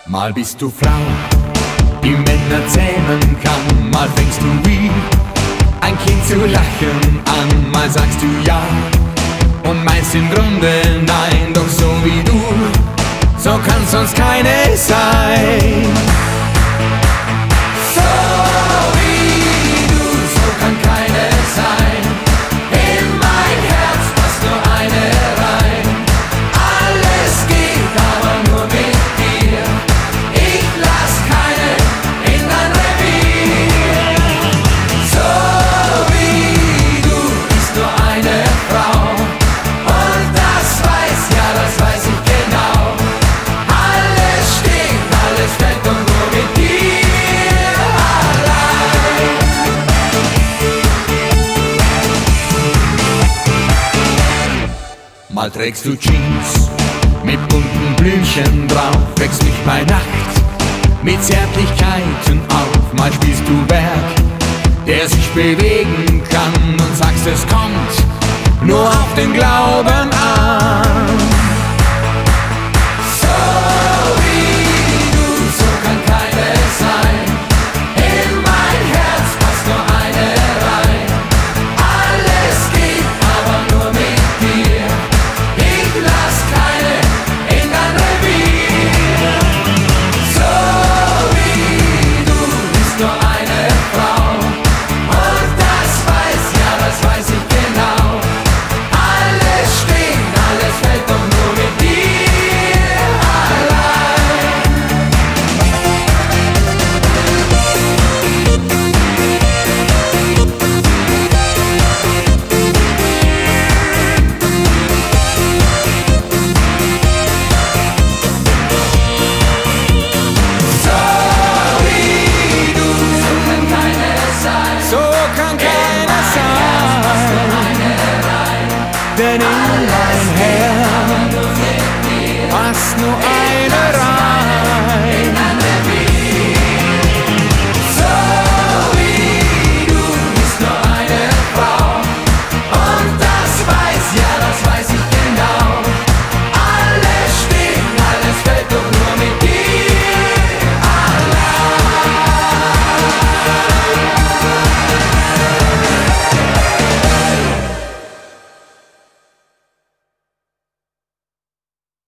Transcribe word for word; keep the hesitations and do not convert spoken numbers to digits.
Mal bist du Frau, die Männer zähmen kann, mal fängst du wie ein Kind zu lachen an, mal sagst du ja und meinst im Grunde nein, doch so wie du, so kann sonst keine sein. So wie du, so kann keine sein. In mein Herz passt nur eine rein. Alles geht, aber nur mit dir. Ich lass keine in dein Revier. So wie du bist nur eine Frau. Und das weiß, ja, das weiß ich genau. Alles steht, alles fällt und nur mit dir allein. Mal trägst du Jeans mit bunten Blümchen drauf, wächst mich bei Nacht mit Zärtlichkeiten auf. Mal spielst du Berg, der sich bewegen kann, und sagst, es kommt nur auf den Glauben an. So wie du, so kann keine sein. In mein Herz passt nur eine rein. Alles geht, aber nur mit dir. Ich lass keine in dein Revier. So wie du bist nur eine Frau. Und das weiß, ja, das weiß ich genau. Alles steht, alles fällt doch nur mit dir allein. So wie du, so kann keine sein. So kann keiner sein. Denn in mein Herz passt nur eine